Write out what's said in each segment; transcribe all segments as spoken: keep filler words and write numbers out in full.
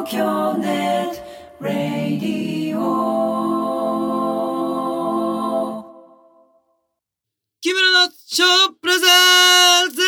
東京ネットラディオ。 木村のショープラザーズ。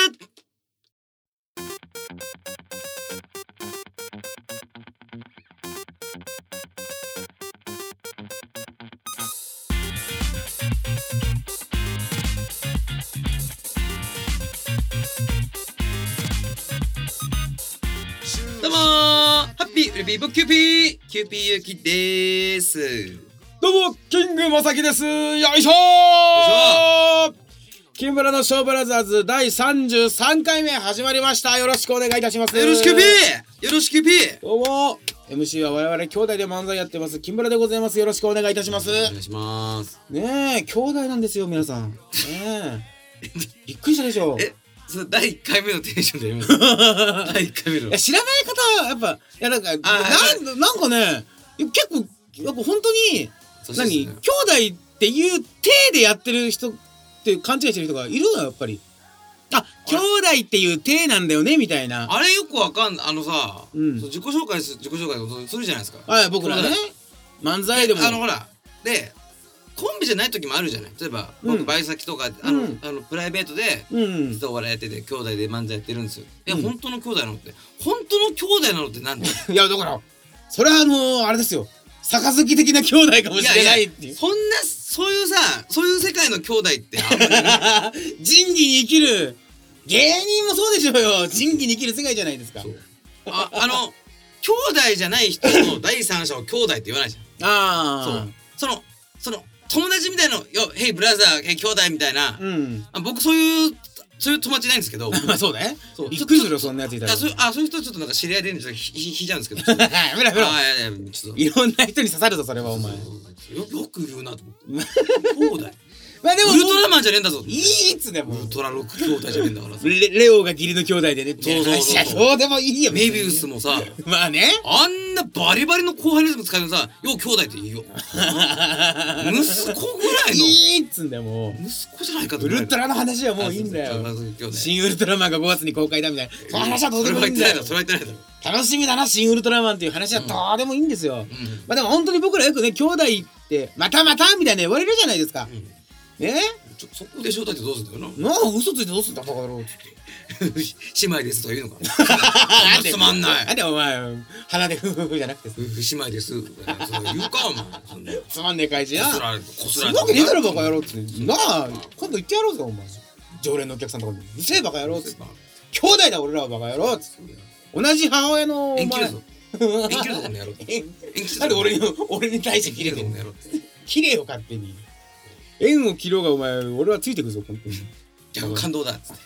どうもー、ハッピーウルピーボキューピーキューピーゆきでーす。 どうもキングまさきです。よいしょー。木村のショーブラザーズだいさんじゅうさんかいめ始まりました。よろしくお願いいたします。 よろしくピーよろしくピー。 どうも エムシー は我々兄弟で漫才やってます木村でございます。よろしくお願いいたします。 お願いします。 ねえ兄弟なんですよ皆さん。ねえびっくりしたでしょ。 えそのだいいっかいめのテンションでやりますだいいっかいめの。 いや知らない方はやっぱいやなんかなんなんかね結構なんか本当に何、ね、兄弟っていう体でやってる人って勘違いしてる人がいるのよやっぱり。あ、兄弟っていう体なんだよねみたいな。 あれよくわかんない。あのさ、うん、自己紹介す自己紹介するじゃないですか。 はい僕らね漫才でもあのほらでコンビじゃない時もあるじゃない。例えば僕、うん、バイト先とかあの、うん、あのプライベートで実はお笑いやってて兄弟で漫才やってるんですよ。いや、うん、本当の兄弟なのって本当の兄弟なのってなんだよ。 いやだからそれはあのー、あれですよ杯的な兄弟かもしれないっていう。 いやいやそんなそういうさそういう世界の兄弟ってあんまり仁義に生きる芸人もそうでしょうよ。仁義に生きる世界じゃないですか。 ああの兄弟じゃない人の第三者を兄弟って言わないじゃん。ああそうそのその友達みたいなのよ、ヘイブラザー、ヘイ兄弟みたいな、うん、あ僕そういうそういう友達ないんですけど、 まあそうね。びっくりするよそんなやついたら。 あそうあそういう人ちょっとなんか知り合いでんじゃひひいちゃうんですけど。 やめろやめろ。いろんな人に刺さるぞそれはお前。よよく言うなと思って。兄弟。 まあでもウルトラマンじゃねえんだぞ。 いいっつねもう。 ウルトラロック兄弟じゃねえんだからさ。 レレオが義理の兄弟でね。 そうそうそう。 そうでもいいよ。 メビウスもさ。 まあね。 あんなバリバリの後輩のやつ使うのさ、よう兄弟っていいよ。息子ぐらいの。 いいっつんだよもう。 息子じゃないかと。 ウルトラの話はもういいんだよ。新ウルトラマンがごがつに公開だみたいな。その話はどうでもいいんだよ。 それは言ってないだろ。 楽しみだな新ウルトラマンっていう話はどうでもいいんですよ。まあでも本当に僕らよくね兄弟ってまたまたみたいな言われるじゃないですか。ね。 ちょそこで招待ってどうすんだよな。 なあ嘘ついてどうすんだバカ野郎っつって。 姉妹ですとか言うのか。つまんない。 なんでお前鼻でフフフじゃなくて姉妹です。そう言うかお前。 つまんねえ会社な。 こすられてこすられて。 そんなわけねえだろバカ野郎っつって。なあ今度言ってやろうぜお前。常連のお客さんとかにうるせえバカ野郎っつって。兄弟だ俺らはバカ野郎っつって。同じ母親のお前。 縁切るぞ。縁切るぞこの野郎。 なんで俺に俺に対して切れるの。切れよ勝手に。縁を切ろうがお前俺はついてくぞ本当に。 じゃあ感動だっつって。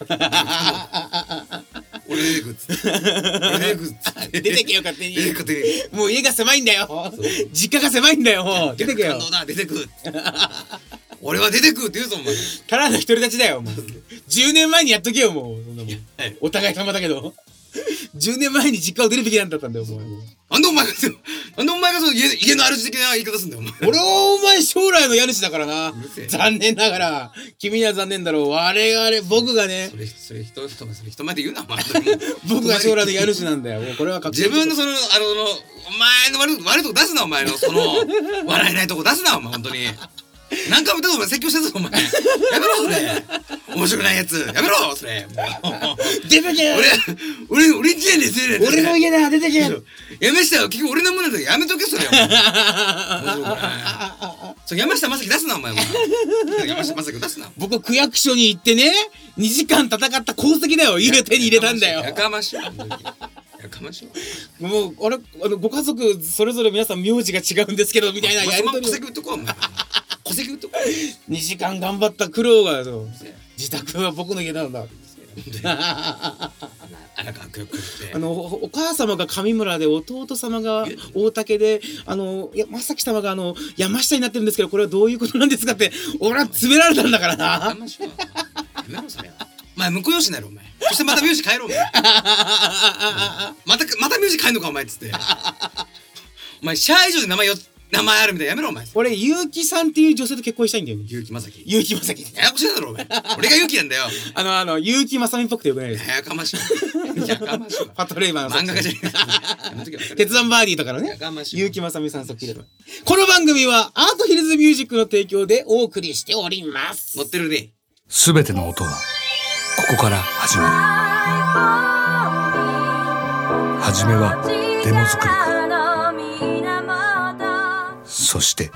俺出てくっつって。俺出てくっつって。 出てけよ勝手に。 出てくってもう家が狭いんだよ。実家が狭いんだよもう。出てけよ。 感動だ出てく。俺は出てくって言うぞお前。 ただの独り立ちだよもう。じゅうねんまえにやっとけよもうそんなもん。お互い様だけど。じゅうねんまえに実家を出るべきなんだったんだよお前。 なんでお前がなんでお前がその家家の主的な言い方すんだよお前。 俺はお前将来の家主だからな。残念ながら君には残念だろう。我々僕がね。 それそれ人それ人前で言うなお前。 僕が将来の家主なんだよ。もうこれは確自分のそのあのお前の悪い悪いとこ出すなお前のその笑えないとこ出すなお前本当に。何回も言ったぞお前説教したぞお前。やめろそれ。面白くないやつやめろそれ。 出てけ。 俺俺俺んちやねんせ。 俺の家だ出てけ。 やめしたよ結局俺のものだけどやめとけそれ。そう山下正樹出すなお前。山下正樹出すな。 僕区役所に行ってねにじかん戦った功績だよ。家手に入れたんだよ。 やかましい。やかましい。 もうあれあのご家族それぞれ皆さん名字が違うんですけどみたいなやりとり。 戸籍売っとこうお前。戸籍売っとこう。にじかん頑張った苦労が自宅は僕の家なんだ。あのお母様が上村で弟様が大竹であの正樹様があの山下になってるんですけどこれはどういうことなんですかって俺は詰められたんだからな。 お前婿養子になるお前。そしてまた名字変えろお前。またまた名字変えんのかお前っつって。お前シャー以上で名前よ名前あるみたいなやめろお前。 俺結城さんっていう女性と結婚したいんだよね。 結城正樹。 結城正樹。 ややこしいだろお前。俺が結城なんだよ。 あのあの結城正美っぽくてよくないですか。 やかましい。 やかましいわ。 パトレイバーの漫画家じゃない。 鉄腕バーディーとかのね。 やかましいわ。 結城まさみさんそっくりだ。この番組はアートヒルズミュージックの提供でお送りしております。 乗ってるね。 すべての音はここから始まる。はじめはデモ作りから、そして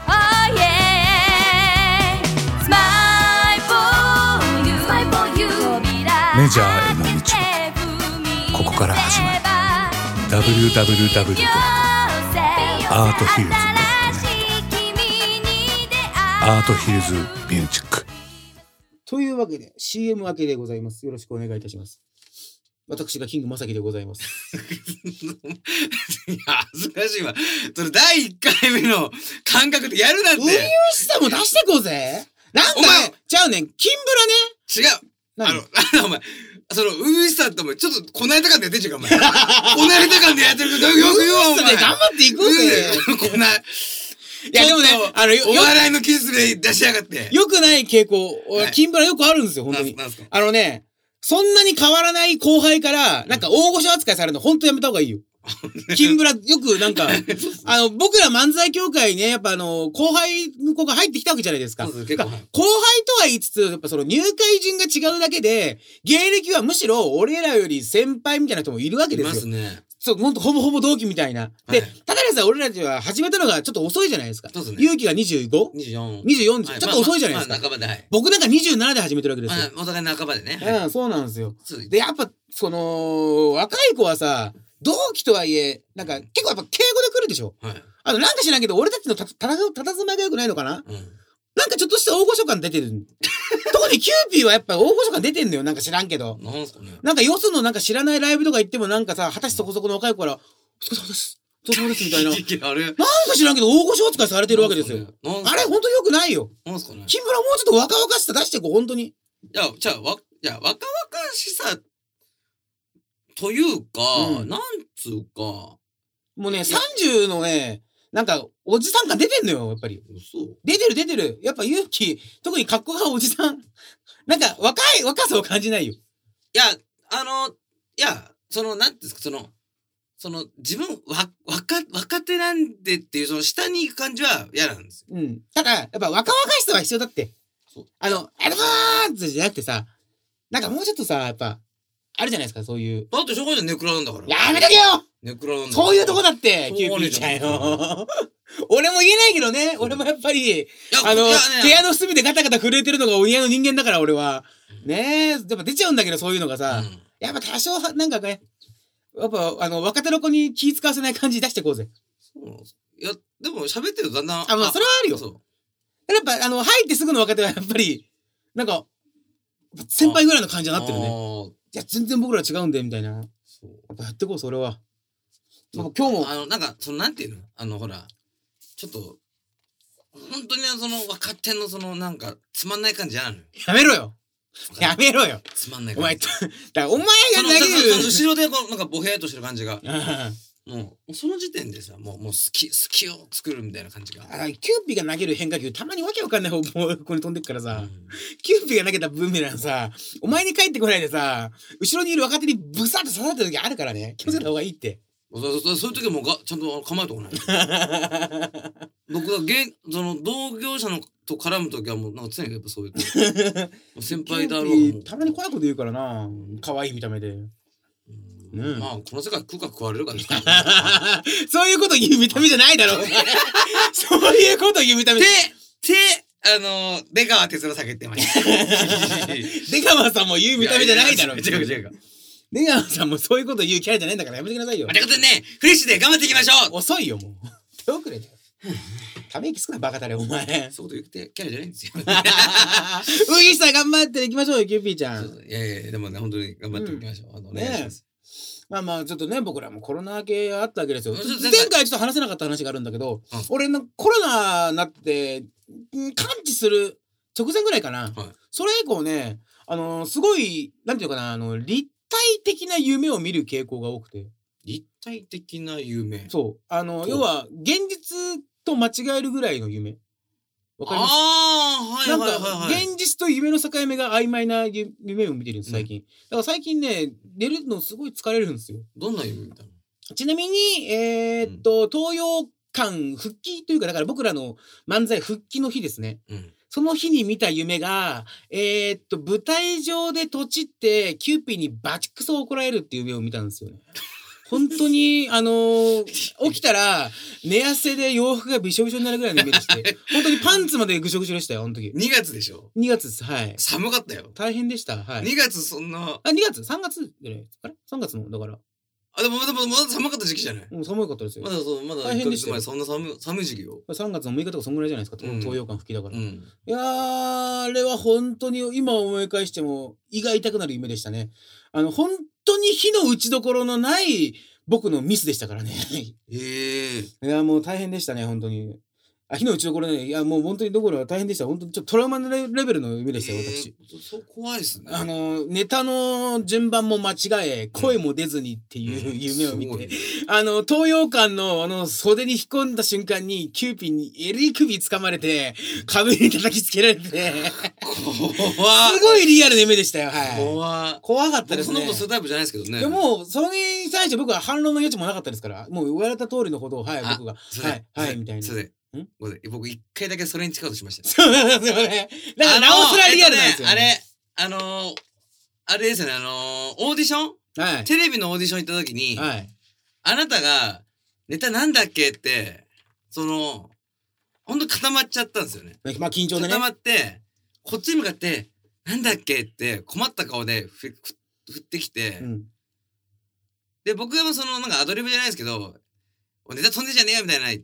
メジャーへの道もここから始まる。 ダブリューダブリューダブリュー ドットアートヒルズ ドットネット アートヒルズミュージックというわけで シーエム 明けでございます。よろしくお願いいたします。私がキングまさきでございます。 いや恥ずかしいわ。それだいいっかいめの感覚でやるなんて。 初々しさも出してこうぜ。なんかね、ちゃうねん、キンブラね。違う。あの、あのお前、その初々しさってお前ちょっとこなれた感でやってんじゃんかお前。こなれた感でやってるけどよく言うわお前。 頑張っていこうぜ。 こな。いやでもね、あのお笑いのキスで出しやがって。 よくない傾向、キンブラよくあるんですよ本当に。あのね。そんなに変わらない後輩から、なんか大御所扱いされるの、ほんとやめた方がいいよ。キンブラ、よくなんか、あの、僕ら漫才協会ね、やっぱあの、後輩の子が入ってきたわけじゃないですか。後輩とは言いつつ、やっぱその入会順が違うだけで、芸歴はむしろ俺らより先輩みたいな人もいるわけですよ。いますね。そう、ほんとほぼほぼ同期みたいな。で、ただでさえ俺らは始めたのがちょっと遅いじゃないですか。そうですね。勇気が にじゅうご？ にじゅうよん。にじゅうよん、ちょっと遅いじゃないですか。半ばで、はい。僕なんかにじゅうななで始めてるわけですよ。 お互い半ばでね。 うん、そうなんですよ。で、やっぱ、その、若い子はさ、同期とはいえ、なんか、結構やっぱ敬語で来るでしょ。はい。あの、なんか知らんけど、俺たちのたたたたずまいが良くないのかな。うん。なんかちょっとした大御所感出てる。特にキューピーはやっぱ大御所感出てんのよ。なんか知らんけど。なんすかね。なんかよそのなんか知らないライブとか行ってもなんかさ、二十歳そこそこの若い子から、お疲れ様です。お疲れ様ですみたいな。あれなんか知らんけど大御所扱いされてるわけですよ。あれほんと良くないよ。なんすかね。キンブラもうちょっと若々しさ出してこう、ほんとに。いや、じゃあ、わ、いや、若々しさ、というか、うん、なんつうか。もうね、さんじゅうのね、なんか、おじさん感出てんのよ、やっぱり。出てる出てる。やっぱ勇気、特に格好がおじさん。なんか、若い、若さを感じないよ。 いや、あの、いや、その、なんていうんですか、その、その、自分、わ、若、若手なんでっていう、その、下に行く感じは嫌なんですよ。うん。ただ、やっぱ若々しさは必要だって。あの、あれだーってじゃなくてさ、なんかもうちょっとさ、やっぱ、あるじゃないですか、そういう。 だってしょうがないネクラなんだから。 やめとけよネクラなんだそういうとこだって、キューピーちゃんよ。俺も言えないけどね、俺もやっぱり、あの、部屋の隅でガタガタ震えてるのがお似合いの人間だから、俺は。ねえ、やっぱ出ちゃうんだけど、そういうのがさ。やっぱ多少、なんかね、やっぱ、あの、若手の子に気使わせない感じ出していこうぜ。 いや、でも喋ってるとだんだん。 あ、まあ、それはあるよ。やっぱ、あの、入ってすぐの若手はやっぱり、なんか、先輩ぐらいの感じになってるね。いや、全然僕ら違うんで、みたいな。やっぱやってこう、それは。今日も。 あの、なんか、その、なんていうのあの、ほら、ちょっと、本当にその、若手のその、なんか、つまんない感じじゃないのよ。 やめろよやめろよつまんない感じ。お前、だからお前が投げる。 後ろでこう、なんか、ぼへーっとしてる感じが。もう、その時点でさ、もう、もう、好き、好きを作るみたいな感じが。 あ、キューピーが投げる変化球、たまにわけわかんない方向に飛んでくからさ、うん、キューピーが投げたブーメランさ、お前に帰ってこないでさ、後ろにいる若手にブサッと刺さった時あるからね、気をつけた方がいいって。 うん、そうそうそういう時はもうが、ちゃんと構えとこない。僕が現、その、同業者のと絡む時はもう、なんか常にやっぱそういう。先輩だろう。 たまに怖いこと言うからな、可愛い見た目で。 うん、まあ、この世界食うか食われるかですから、 ね。そういうこと言う見た目じゃないだろう。そういうこと言う見た目。 で、で、あの、出川哲朗さんが言ってました。 出川さんも言う見た目じゃないだろう。 違う違う。 出川さんもそういうこと言うキャラじゃないんだからやめてくださいよ。 ということでね、フレッシュで頑張っていきましょう。 遅いよ、もう。手遅れだよ。ため息つくな、バカたれ、お前。 そういうこと言ってキャラじゃないんですよ。 ウイさん頑張っていきましょうよ、キューピーちゃん。 いやいや、でもね、本当に頑張っていきましょう。あの、お願いします。 まあまあちょっとね、僕らもコロナ明けあったわけですよ。前回ちょっと話せなかった話があるんだけど、うん、俺のコロナになって完治する直前ぐらいかな、はい、それ以降ね、あのー、すごいなんていうかな、あの立体的な夢を見る傾向が多くて。 立体的な夢。 そう、あの要は現実と間違えるぐらいの夢。 わかります？ ああ、はいはいはいはい。 なんか現実と夢の境目が曖昧な夢を見てるんです最近、うん、だから最近ね寝るのすごい疲れるんですよ。 どんな夢見たの？ ちなみにえー、っと、うん、東洋館復帰というかだから僕らの漫才復帰の日ですね、うん、その日に見た夢がえー、っと舞台上でとちってキューピーにバチクソ怒られるっていう夢を見たんですよね。本当にあのー、起きたら寝汗で洋服がびしょびしょになるぐらいの夢でして本当にパンツまでぐしょぐしょでしたよあの時。 にがつでしょ？にがつです。はい。 寒かったよ。 大変でした。はい。 にがつそんなあにがつさんがつじゃないあれさんがつのだからあでもでもまだ寒かった時期じゃない？ うん、寒かったですよ。 まだそうまだ大変でしたよ。 そんな寒寒い時期よ。 さんがつのむいかとかそんぐらいじゃないですか。うん、東洋館復帰だから。うん、いやーあれは本当に今思い返しても胃が痛くなる夢でしたね。あの本当に火の打ちどころのない僕のミスでしたからね。 ええいやもう大変でしたね本当に。あ火の打ちどころねいやもう本当にどころは大変でした。本当にちょっとトラウマのレベルの夢でしたよ、えー、私。 そう怖いですね。 あのネタの順番も間違え声も出ずにっていう夢を見て、うん、あの東洋館のあの袖に引っ込んだ瞬間にキューピーに襟首掴まれて壁に叩きつけられて怖すごいリアルな夢でしたよ。はい。 怖怖かったですね。 そんなことするタイプじゃないですけどね。 でもそれに対して僕は反論の余地もなかったですからもう言われた通りのことをはい僕がはいはいみたいな。 ん僕一回だけそれに近いとしました。 そうなんですよね。だからなおさらリアルなんですよ、ね。 あれ、あのー、あれですよね、あのー、オーディション、はい、テレビのオーディション行った時に、はい、あなたがネタなんだっけって、その、ほんと固まっちゃったんですよね。 まあ緊張でね。 固まって、こっちに向かって、なんだっけって困った顔でふふ振ってきて、うん、で、僕はそのなんかアドリブじゃないですけど、ネタ飛んでんじゃねえよみたいな言って、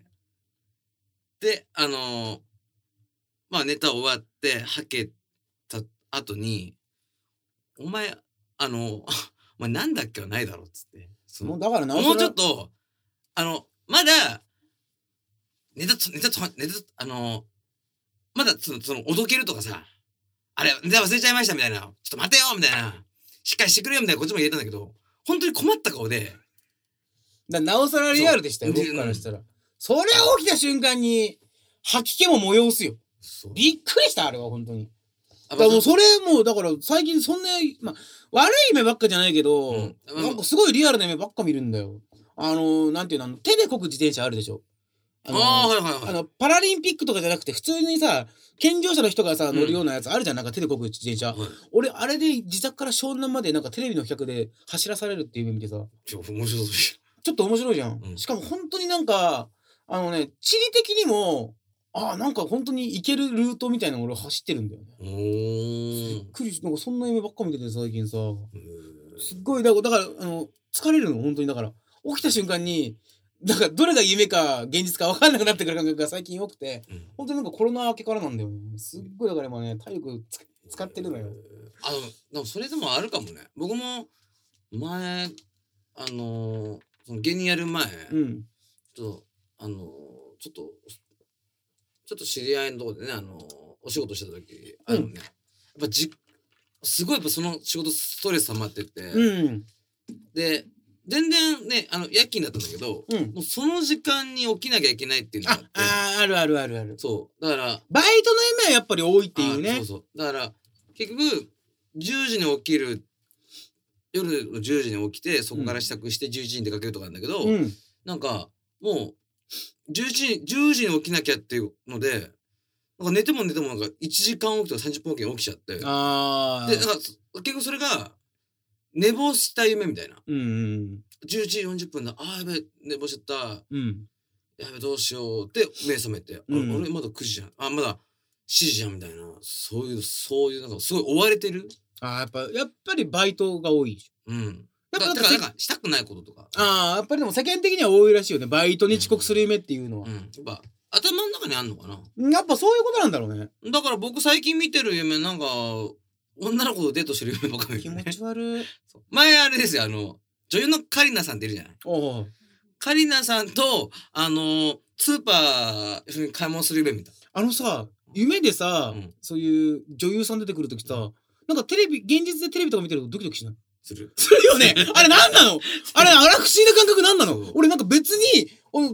で、あのー、まあネタ終わって、はけた後に、お前、あの、お前なんだっけはないだろっつって。そのもうだからなもうちょっと、あの、まだ、ネタ、ネタ、ネタ、あの、まだその、その、おどけるとかさ、あれ、ネタ忘れちゃいましたみたいな、ちょっと待てよみたいな、しっかりしてくれよみたいなこっちも言えたんだけど、本当に困った顔で。 だなおさらリアルでしたよ、僕からしたら。それ起きた瞬間に吐き気も催すよ。びっくりしたあれは本当に。だからもうそれもうだから最近そんな、まあ、悪い夢ばっかじゃないけど、うん、なんかすごいリアルな夢ばっか見るんだよ。あのなんていうのあの手で漕ぐ自転車あるでしょ。あのあ、はいはいはい、 あのパラリンピックとかじゃなくて普通にさ健常者の人がさ乗るようなやつあるじゃん、なんか手で漕ぐ自転車、はい、俺あれで自宅から湘南までなんかテレビの企画で走らされるっていう夢見てさちょ面白そうちょっと面白いじゃん、うん、しかも本当になんかあのね地理的にもあなんか本当に行けるルートみたいなの俺走ってるんだよね。 おびっくりなんかそんな夢ばっか見てて最近さすっごいだからだからあの疲れるの本当にだから起きた瞬間にだからどれが夢か現実か分かんなくなってくる感覚が最近多くて、うん、本当になんかコロナ明けからなんだよね。すっごいだから今ね体力使ってるのよ。 あのでもそれでもあるかもね。僕も前あのー、その芸人やる前、うん、ちょっとあのー、ちょっとちょっと知り合いのところでねあのー、お仕事してた時あのね、うん、やっぱじすごいやっぱその仕事ストレス溜まってて、うん、で全然ねあの夜勤だったんだけど、うん、もうその時間に起きなきゃいけないっていうのがあってあああるあるあるあるそうだからバイトの夢はやっぱり多いっていうね。 そうそうだから結局じゅうじに起きる夜のじゅうじに起きてそこから支度してじゅういちじに出かけるとかなんだけど、うん、なんかもうじゅういちじじゅうじに起きなきゃっていうのでなんか寝ても寝てもなんかいちじかんおきとかさんじゅっぷんおきに起きちゃってあでなんか結局それが寝坊した夢みたいな、うんうん、じゅういちじよんじゅっぷんだあーやべ寝坊しちゃった、うん、やべどうしようって目覚めて、うん、あ俺まだくじじゃんあまだしちじじゃんみたいなそういうそういうなんかすごい追われてる。 あやっぱやっぱりバイトが多い。 うん。だからなんかしたくないこととか。 ああやっぱりでも世間的には多いらしいよねバイトに遅刻する夢っていうのは。うん。うん、やっぱ頭の中にあんのかな。 やっぱそういうことなんだろうね。 だから僕最近見てる夢なんか女の子とデートしてる夢ばっかり、 ね。気持ち悪い。 前あれですよあの女優のカリナさんっているじゃない。おお。カリナさんとあのスーパー買い物する夢見た。 あのさ夢でさ、うん、そういう女優さん出てくるときさなんかテレビ現実でテレビとか見てるとドキドキしない？するするよね。あれなんなの？あれあら不思議な感覚なんなの？俺なんか別に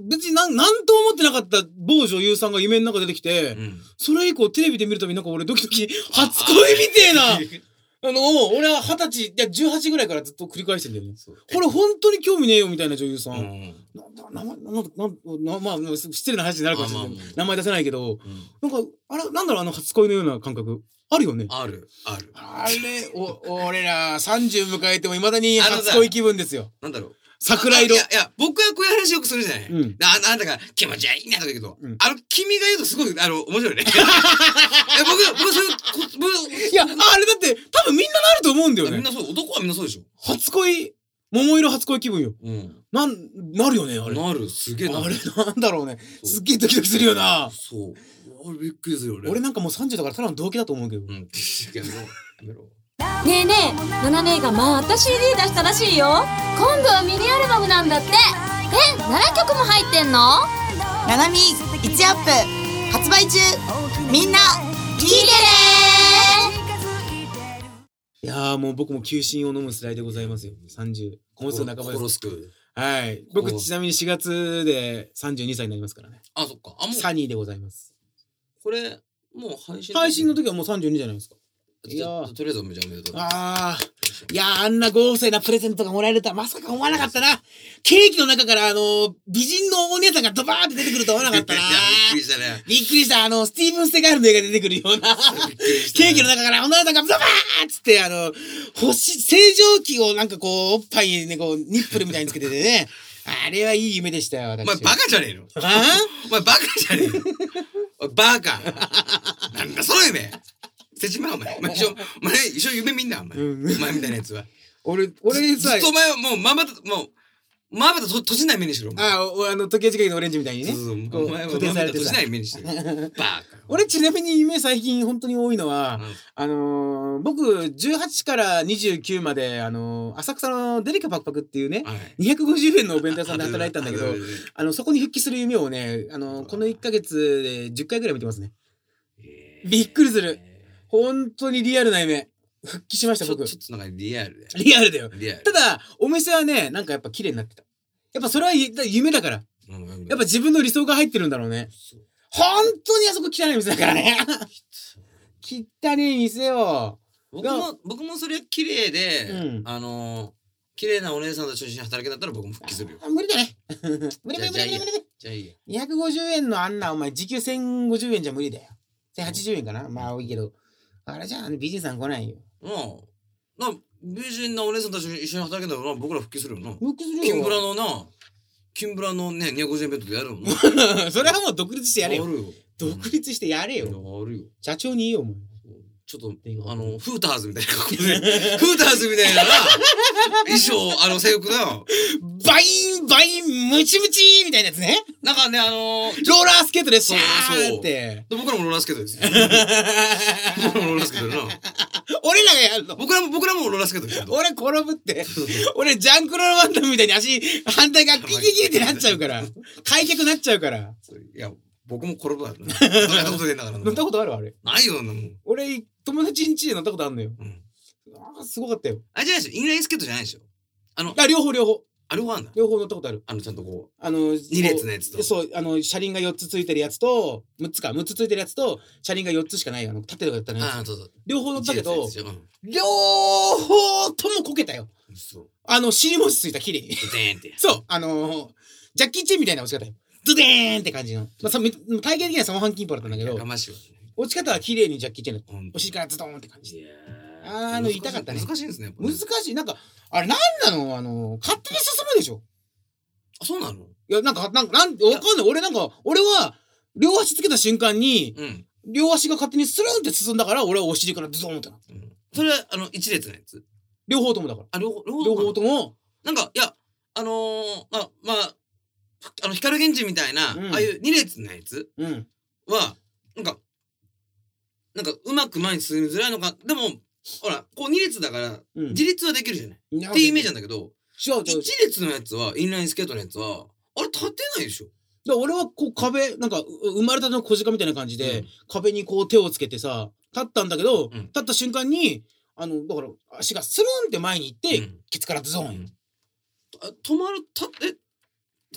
別になん、なんとも思ってなかった某女優さんが夢の中出てきて、うん、それ以降テレビで見るたびになんか俺ドキドキ、初恋みてえなあの、俺は二十歳、いや、じゅうはちぐらいからずっと繰り返してんだよね。これ本当に興味ねえよみたいな女優さん。うん、なんだ、名前、なんだ、なんまあ、失礼な話になるかもしれない。名前出せないけど、うん、なんか、あれ、なんだろう、あの初恋のような感覚。あるよね。 ある、ある。 あれ、お、俺らさんじゅう迎えても未だに初恋気分ですよ。 なんだろう。 桜色。 いや、いや、僕はこういう話よくするじゃない。うん。あ、なんだか気持ち悪いなとか言うけど、うん、あの、君が言うとすごい、あの、面白いね。いや、僕、僕、そういう、 いや、あれだって、多分みんななると思うんだよね。 みんなそう、男はみんなそうでしょ。 初恋、桃色初恋気分よ。うん。なん、なるよね、あれ。 なる、すげえなる。 あれ、なんだろうね。すっげえドキドキするよな。 そう。あれ、びっくりするよね。 俺なんかもうさんじゅうだからただの動機だと思うけど。うん。やめろ。ねえねえ、ナナ姉がまた シーディー 出したらしいよ。今度はミニアルバムなんだって。え、ななきょくも入ってんの？ ナナミいちアップ発売中。みんな聞いてねー。いやーもう僕も休診を飲む世代でございますよ。さんじゅう今週半ばです。はい。僕ちなみにしがつでさんじゅうにさいになりますからね。 あ、そっか。あ、もうサニーでございます。 これもう配信配信の時はもうさんじゅうにじゃないですか。 いやーとりあえずおめでとう。 ああ、いやーあんな豪勢なプレゼントがもらえるとはまさか思わなかったな。ケーキの中からあのー、美人のお姉さんがドバーって出てくると思わなかったな。びっくりしたね。 びっくりした。あのスティーブン・ステガールの映画で出てくるようなケーキの中から女の子がドバーっつってあの星清浄機をなんかこうおっぱいにねこうニップルみたいにつけててね。あれはいい夢でしたよ。私。 お前バカじゃねえの？あお前バカじゃねえの？バカ。なんだその夢。捨てちまうお前。お前一緒、お前一緒夢見んなお前。お前みたいなやつは。 俺、俺さ。 ずっとお前はもうまんまと、もう、まんまと閉じない目にしろ。 ああ、あの、時計仕掛けのオレンジみたいにね。 そうそう。お前はまんまと閉じない目にしてる。バカ。 俺ちなみに夢最近本当に多いのは、あの、僕、じゅうはちからにじゅうきゅうまで、あの、浅草のデリカパクパクっていうね、にひゃくごじゅうえんのお弁当屋さんで働いてたんだけど、あの、そこに復帰する夢をね、あの、このいっかげつでじゅっかいぐらい見てますね。びっくりする。本当にリアルな夢。復帰しました、僕。 ちょっとなんかリアルだよ。 リアルだよ。ただ、お店はね、なんかやっぱ綺麗になってた。やっぱそれは夢だから。やっぱ自分の理想が入ってるんだろうね。本当にあそこ汚い店だからね。汚い店よ。 僕も、僕もそれ綺麗で、うん、あのー、綺麗なお姉さんと一緒に働けだったら僕も復帰するよ。 無理だね。無理無理無理無理無理。 じゃあいいよ。 にひゃくごじゅうえんのあんな、お前時給せんごじゅうえんじゃ無理だよ。せんはちじゅうえんかな、まあ多いけど。あれじゃあ美人さん来ないよ。 うん。な、美人なお姉さんたち一緒に働けたら僕ら復帰するよな。 復帰するよ。 キンブラのな、キンブラのね、にひゃくごじゅうえんベッドでやるもんな。 それはもう独立してやれよ。 やるよ。 独立してやれよ。 やるよ。 社長に言えよ、お前。 ちょっと、あの、フーターズみたいな格好で、フーターズみたいな衣装、あの、制服だよ。 バイン、バイン、ムチムチみたいなやつね。 なんかね、あのー、ローラースケートです。そうそうって。 僕らもローラースケートです。僕らもローラースケートだな。 俺らがやるの。 僕らも、僕らもローラースケートです。 俺転ぶって。俺、ジャンクローワンダムみたいに足、反対側ギリギリってなっちゃうから。開脚なっちゃうから。いや、僕も転ぶわ。乗ったことでんだから。 乗ったことあるあれ。 ないよ、もう。 俺、友達ん家で乗ったことあるのよ。うん。ああ、すごかったよ。 あ、じゃないでしょ。インラインスケートじゃないでしょ。あの、 あ、両方両方。 あ、両方あんだ。 両方乗ったことある。 あの、ちゃんとこう。 あの、 に列のやつと。 そう、あの、車輪がよっつついてるやつと、むっつか、むっつついてるやつと、車輪がよっつしかない、あの、縦とかやったね。 ああ、そうそう。 両方乗ったけど、両方ともこけたよ。そう。あの、尻餅ついた、綺麗に。 ドデーンって。 そう、あの、ジャッキーチェンみたいな落ち方よ。ドデーンって感じの。まあ、さ、体型的にはサモハンキンポだったんだけど、落ち方は綺麗にジャッキーチェンだった。お尻からズドーンって感じで。あー、あの、痛かったね。 難しいんですね。 難しい。なんか、あれ、なんなのあの、勝手に進むでしょ。 あ、そうなの？ いや、なんか、なんか、なん、わかんない。俺なんか、俺は、両足つけた瞬間に、うん、両足が勝手にスルンって進んだから、俺はお尻からズドーンってなった。うん、 それは、あの、一列のやつ？ 両方ともだから。 あ、両方、 両方両方とも。 なんか、いや、あのー、まあ、まあ、あの、光源氏みたいな、うん、ああいう二列のやつは、なんか、なんか、うまく前に進みづらいのか、でも、ほら、こう二列だから、うん、自立はできるじゃない、うん、っていうイメージなんだけど、違う違う。一列のやつは、インラインスケートのやつは、あれ立てないでしょ。 だ俺はこう壁、なんか、生まれたての小鹿みたいな感じで、うん、壁にこう手をつけてさ、立ったんだけど、うん、立った瞬間に、あの、だから、足がスルンって前に行って、うん、ケツからズドーン。 あ、止まる、た、え、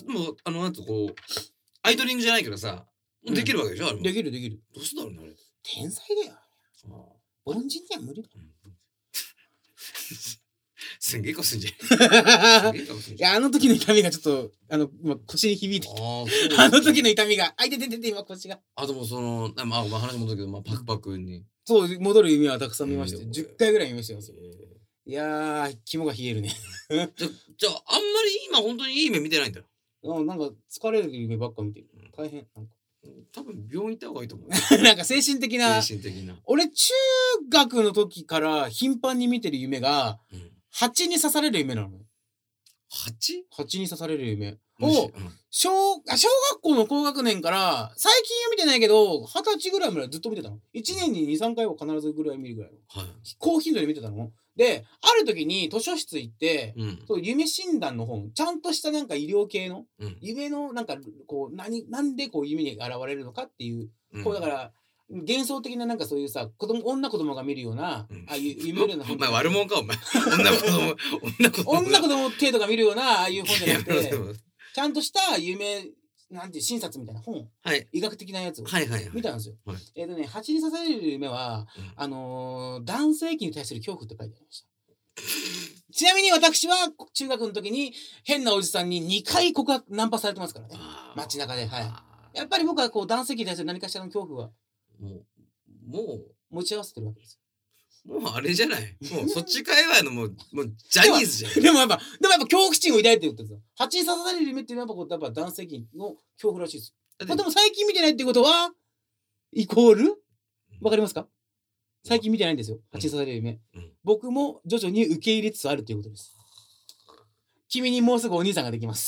もうあのなんとこうアイドリングじゃないけどさ、できるわけでしょ、あれも。 できるできる。 どうすんだろうねあれ。 天才だよ。凡人には無理だ。 すんげえこすんじゃん。 いや、あの時の痛みがちょっと、あの、今腰に響いてきた。あの時の痛みが、あいてててて、今腰が。 あともうその、まあ、話戻るけど、まあ、パクパクに。 そう、戻る夢はたくさん見ました。じゅっかいぐらい見ましたよ。いやー、肝が冷えるね。 じゃ、じゃあ、あんまり今本当にいい夢見てないんだよ。 うん、なんか疲れる夢ばっか見てる。大変。なんか多分病院行った方がいいと思う。 なんか精神的な。 精神的な。 俺、中学の時から頻繁に見てる夢が、うん、蜂に刺される夢なの。 蜂？ 蜂に刺される夢。を、うん、小、小学校の高学年から、最近は見てないけど、二十歳ぐらいまでずっと見てたの。一年にに、さんかいは必ずぐらい見るぐらいの。はい、高頻度で見てたの。で、ある時に図書室行って、うん、そう夢診断の本、ちゃんとしたなんか医療系の、うん、夢のなんか、こう、何、なんでこう夢に現れるのかっていう、うん、こうだから、幻想的ななんかそういうさ、子供、女子供が見るような、うん、ああいう夢のような本。 お前悪者か、お前。女子供、女子供。 女子供程度が見るような、ああいう本じゃなくて、ちゃんとした夢、なんていう診察みたいな本、はい、医学的なやつを見たんですよ。はいはいはい、えっとね、蜂に刺される夢は、うん、あのー、男性器に対する恐怖って書いてありました。ちなみに私は中学の時に変なおじさんににかい告白ナンパされてますからね。街中で、はい。やっぱり僕はこう男性器に対する何かしらの恐怖はもうもう持ち合わせてるわけですよ。 もうあれじゃない。もうそっち界隈のもう、もうジャニーズじゃん。 でもやっぱ、でもやっぱ恐怖心を抱いてるって言うんですよ。蜂に刺される夢っていうのはやっぱこう、やっぱ男性器の恐怖らしいです。でも最近見てないっていうことは、イコールわかりますか？最近見てないんですよ。蜂に刺される夢。うん、僕も徐々に受け入れつつあるということです。君にもうすぐお兄さんができます。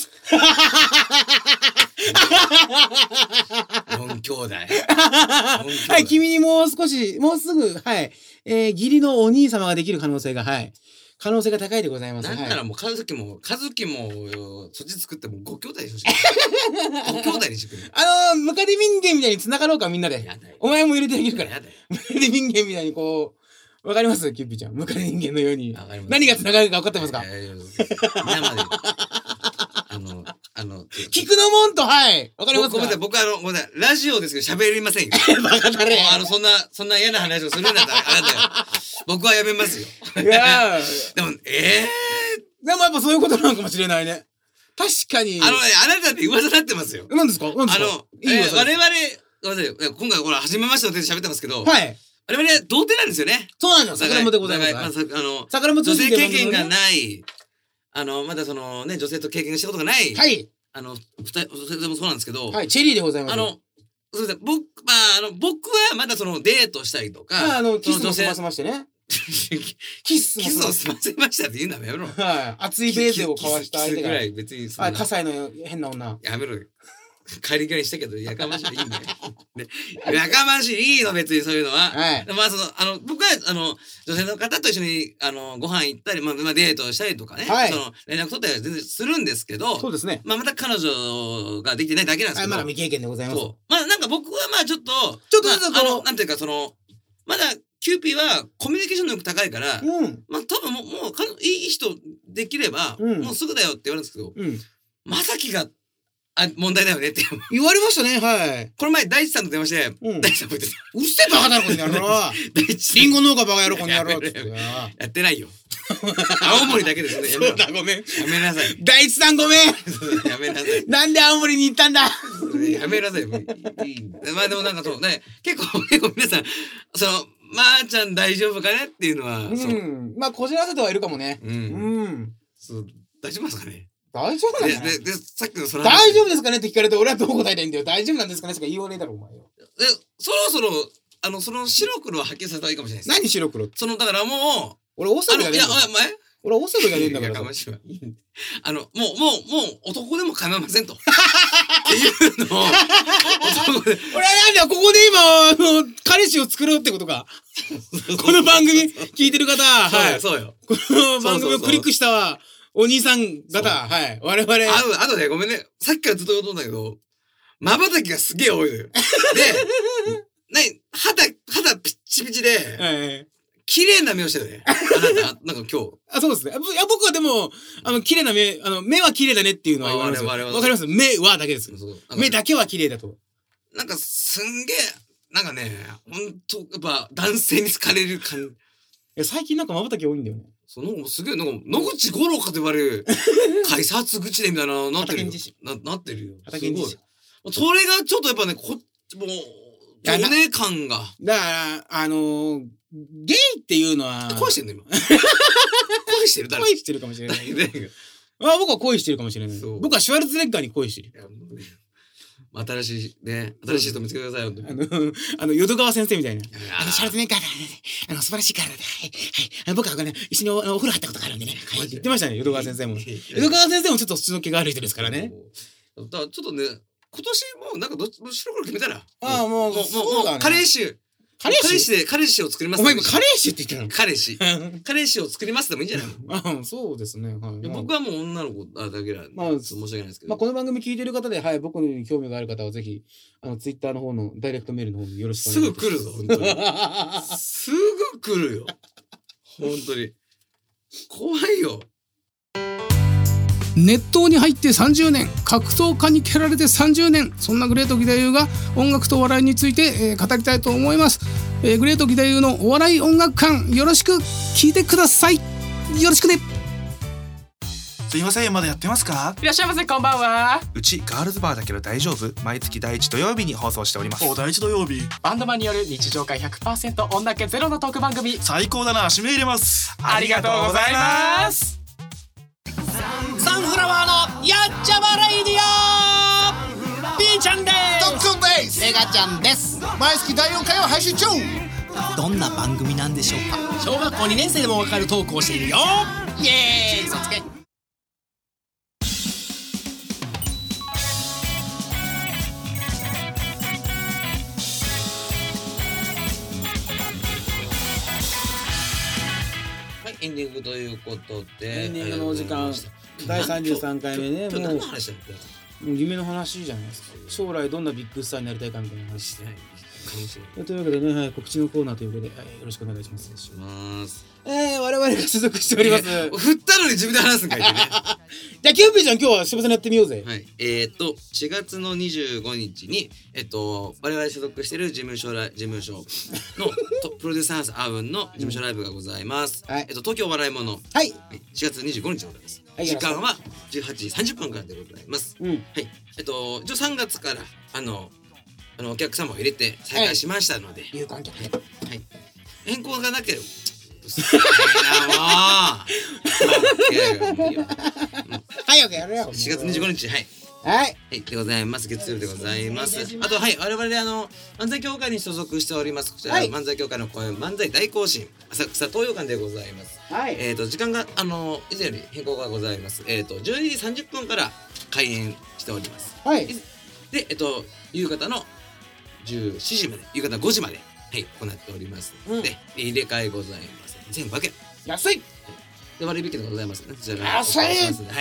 四兄弟。 はい、君にもう少し、もうすぐ、はい、えー、義理のお兄様ができる可能性が、はい、可能性が高いでございます。 なんならもう、和樹も、和樹も、そっち作ってもご兄弟にしてほしい。ご兄弟にしてくれ。 あのー、ムカデ民間みたいに繋がろうか、みんなで。お前も入れてあげるから。ムカデ民間みたいにこう、わかりますキューピーちゃん。ムカデ民間のように。何が繋がるか分かってますか？ 皆まで。あの、あの、 菊の門と、はい。わかりますか？ ごめんなさい、僕あの、ごめんなさい、ラジオですけど喋りませんよ。 バカだね。 あの、そんな、そんな嫌な話をするんだったら、あなたよ。僕はやめますよ。 いやでも、ええー。でもやっぱそういうことなのかもしれないね。確かに。 あのね、あなたって噂になってますよ。 何ですか？何ですか？ あの、いいえー、我々、ごめんなさい、今回ほら、初めましての手で喋ってますけど、 はい。 我々童貞なんですよね。 そうなんですよ。桜本でございます。 まあ、あの、 桜本女性経験がない、あの、まだそのね、女性と経験したことがない。 はい。 あの、二人、それでもそうなんですけど。 はい、チェリーでございます。 あの、すみません、僕、まあ、あの、僕はまだそのデートしたりとか。 あ、あの、キスも済ませましてね。キスキスを済ませましたって言うのはやめろ。 はい。熱いベースを交わした相手が。 ぐらい別に。 はい、葛西の変な女。 やめろよ。帰り際にしたけど、やかましいいいんだよ。ね、やかましいいいの、別にそういうのは。はい。まあ、その、あの、僕は、あの、女性の方と一緒に、あの、ご飯行ったり、まあ、まあ、デートしたりとかね。はい。その、連絡取ったりは全然するんですけど。 そうですね。 まあ、また彼女ができてないだけなんですけど。 はい、まだ未経験でございます。そう。 まあ、なんか僕はまあ、ちょっと、 ちょっとずつ、 まあ、あの、なんていうか、その、まだ、キューピーはコミュニケーション能力高いから、うん。まあ、多分もう、もう、いい人できれば、うん、もうすぐだよって言われるんですけど、うん。まさきが、あ、問題だよねって言われましたね、はい。 この前、大地さんと電話して、うん、大地さんも言ってた。 うっせえバカだろ、この野郎。大地リンゴ農家バカ野郎、この野郎。 やってないよ。青森だけですね。 そうだ、ごめん。 やめなさい。 大地さんごめん。 やめなさい。 なんで青森に行ったんだ。 やめなさい。まあでもなんかそうね、結構、結構皆さん、その、まーちゃん大丈夫かねっていうのは。 うん。まあ、こじらせてはいるかもね。 うん。うん。そう、大丈夫ですかね。 大丈夫なんで、で、さっきのその大丈夫ですかねって聞かれて俺はどう答えたいんだよ。大丈夫なんですかねしか言いようねえだろ、お前よ。 で、そろそろ、あの、その白黒をはっきりさせた方がいいかもしれないです。 何白黒って。 その、だからもう、 俺、オセロやれんだから。 いや、お前俺、オセロやれんだから。 いや、かましいわ。あの、もう、もう、もう、男でも構いませんと。っていうのを、 男で。俺はなんだよ、ここで今、あの、彼氏を作ろうってことか。この番組聞いてる方、 はい。そうよ。 この番組をクリックしたわ。お兄さん方、はい。我々。 あと、あとね、ごめんね。さっきからずっと言おうと思うんだけど、瞬きがすげえ多いのよ。で、なに、肌、肌ピッチピチで、はい、 綺麗な目をしてるね。あなた、なんか今日。 あ、そうですね。いや、僕はでも、あの、綺麗な目、あの、目は綺麗だねっていうのは言われますよ。わかります？目はだけです。目だけは綺麗だと。 なんか、すんげえ、なんかね、ほんと、やっぱ、男性に好かれる感じ。 いや、最近なんか瞬き多いんだよね。 その、すげえ、なんか、野口五郎かと言われる、改札口でみたいな、なってるよ。な、なってるよ。すごい。それがちょっとやっぱね、こ、もう、お姉感が。 だから、あのー、ゲイっていうのは。 恋してんの今。恋してる誰恋してるかもしれない。あ、僕は恋してるかもしれない。僕はシュワルツェネッガーに恋してる。 新しいね、新しい人見つけてくださいよ。 あの、あの、淀川先生みたいな。あの、シュワルツェネッガーだ、あの、素晴らしいからだ。はい、はい。僕はね、一緒にお風呂入ったことがあるんでね。はい、言ってましたね、淀川先生も。淀川先生もちょっと土の気がある人ですからね。 だからちょっとね、今年もうなんかどっちも白黒決めたら。 ああ、もう、もう、もう、 カレー臭。 彼氏彼氏で、彼氏を作ります。 お前今、彼氏って言ってたの？彼氏。彼氏を作りますでもいいんじゃないの？あ、そうですね。はい。 僕はもう女の子だけなんで、まあ、申し訳ないですけど。 まあ、この番組聞いてる方で、はい、僕に興味がある方はぜひ、あの、ツイッターの方のダイレクトメールの方によろしくお願いします。 すぐ来るぞ、本当に。すぐ来るよ。本当に。怖いよ。 熱湯に入ってさんじゅうねん、格闘家に蹴られてさんじゅうねん、そんなグレート義太夫が音楽と笑いについて、えー、語りたいと思います、えー、グレート義太夫のお笑い音楽館、よろしく聞いてください。よろしくね。 すいません、まだやってますか？ いらっしゃいませ、こんばんは。 うちガールズバーだけど大丈夫？毎月第一土曜日に放送しております。 お、第一土曜日。バンドマンによる日常会 ひゃくパーセント 女気ゼロのトーク番組。 最高だな、締め入れます。 ありがとうございます。 サンフラワーのやっちゃまレイディオ、ピーちゃんです。 トックンです。 エガちゃんです。 毎月だいよんかいを配信中。 どんな番組なんでしょうか？小学校にねん生でもわかるトークをしているよ。イエーイ、そつけ。 エンディングということで、 エンディングのお時間、だいさんじゅうさんかいめね。 もう何の話だっけ？ もう夢の話じゃないですか。将来どんなビッグスターになりたいかみたいな話してないかもしれない。というわけでね、はい、告知のコーナーということで、はい、よろしくお願いします。 します。 えー、我々が所属しております。 振ったのに自分で話すんかいってね。 じゃあキューピーちゃん、今日はしぶさにやってみようぜ。 はい。えー、っとしがつのにじゅうごにちにえっと我々所属している事務所事務所のプロデューサーズアウンの事務所ライブがございます。はい。えっと東京笑い物。 はい。 しがつにじゅうごにちでございます。はい、時間はじゅうはちじさんじゅっぷんからでございます。うん。はい。えっと一応さんがつからあのあのお客様を入れて再開しましたので。 有観客。はい。 変更がなければ。 はい、オッケー、やるよ。 しがつにじゅうごにち、はい。 はい。 はい、でございます。月曜日でございます。あと、はい、我々、あの、漫才協会に所属しております。こちら、漫才協会の公演、漫才大行進、浅草東洋館でございます。はい。えっと、時間が、あの、以前より変更がございます。えっと、じゅうにじさんじゅっぷんから開演しております。はい。で、えっと、夕方のじゅうしちじまで、夕方ごじまで、はい、行っておりますので、入れ替えございます。全部わけ。 安い。 で、割引でございますね。 安い。 はい。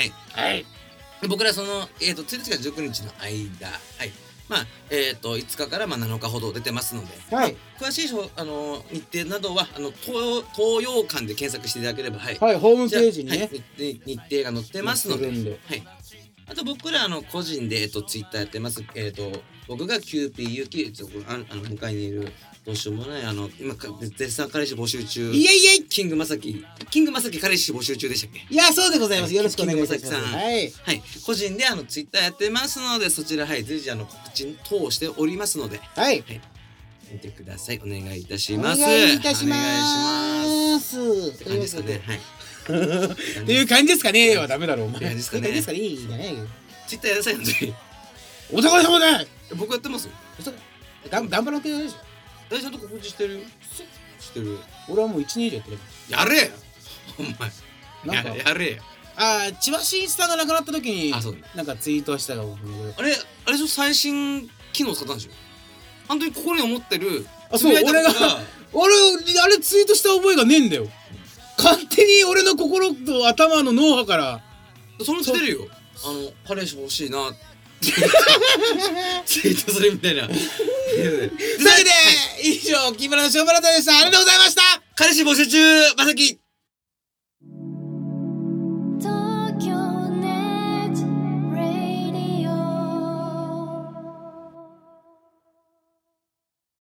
はい。僕らその、えっと、ついたちからじゅうくにちの間、はい。まあ、えっと、いつかからまあなのかほど出てますので、はい。詳しいあの日程などは、あの、東東洋館で検索していただければ、はい。 はい、ホームページにね。 日程が載ってますので、はい。あと僕らあの個人で、えっと、ツイッターやってます。えっと、僕がキューピーゆき、あの、向かいにいる、どうしようもない、あの、今、絶賛彼氏募集中。 いえいえキングまさき。キングまさき彼氏募集中でしたっけ？ いや、そうでございます。よろしくお願いします。 はい。はい。個人で、あの、ツイッターやってますので、そちら、はい、随時、あの、告知等しておりますので、はい。はい。見てください。お願いいたします。 お願いいたします。お願いします。 って感じですかね。はい。 っていう感じですかねはダメだろう。お前。 感じですかね。 いいですかね。いいじゃないよ。 ツイッターやらさい、本当に。 お互い様で。 僕やってますよ。 頑張らなきゃいけないでしょ。 大ちゃんと告知してるよ。してる。 俺はもういちねん以上やってる。 やれよお前。なんかやれよ。 ああ、千葉真一さんが亡くなった時になんかツイートしたがあれ、あれでしょ、最新機能使ったんでしょ。本当に心に思ってる。 あ、そう、俺が俺、あれツイートした覚えがねえんだよ。勝手に俺の心と頭の脳波からそのうち出るよ。あの、彼氏欲しいなツイートするみたいな。というわけで、以上、木村のショーバラタでした。ありがとうございました。 彼氏募集中まさき